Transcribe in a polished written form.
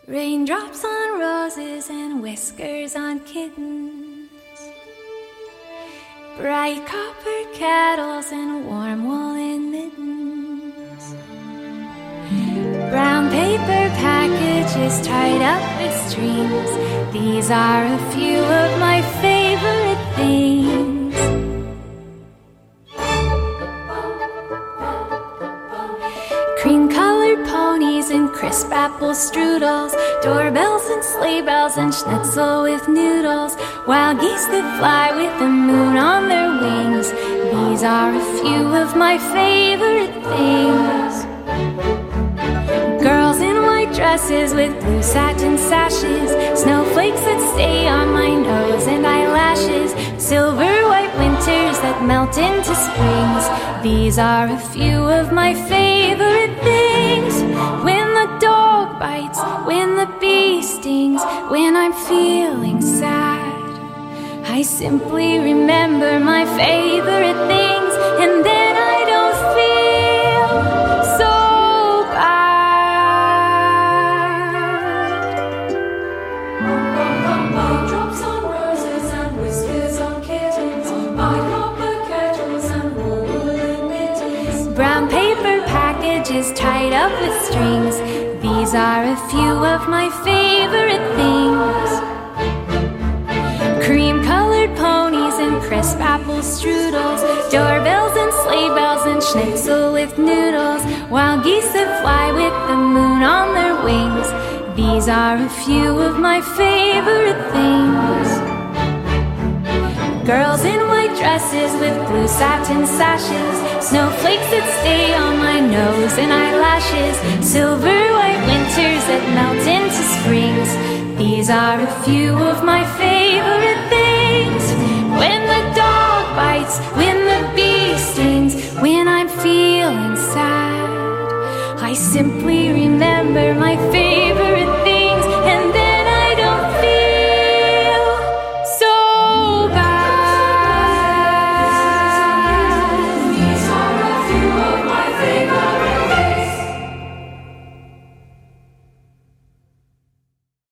Raindrops on roses and whiskers on kittens, bright copper kettles and warm woolen mittens, brown paper packages tied up with strings. These are a few of my favorite things. Cream-colored ponies and crisp apple strudels, doorbells and sleigh bells and schnitzel with noodles, wild geese that fly with the moon on their wings. These are a few of my favorite things. Girls in white dresses with blue satin sashes, snowflakes that stay on my nose and eyelashes, silver white winters that melt into springs. These are a few of my favorite things. When the dog bites, when the bee stings, when I'm feeling sad, I simply remember my favorite things, and then I don't feel so bad. Drops on roses and whiskers on kittens, my copper kettles and woolen mittens, brown paper packages tied up with strings. These are a few of my favorite things. Cream-colored ponies and crisp apple strudels, doorbells and sleigh bells and schnitzel with noodles, wild geese that fly with the moon on their wings. These are a few of my favorite things. Girls in white dresses with blue satin sashes, snowflakes that stay on my nose and eyelashes, silver white winters that melt into springs. These are a few of my favorite things. When the dog bites, when the bee stings, when I'm feeling sad, I simply remember my favorite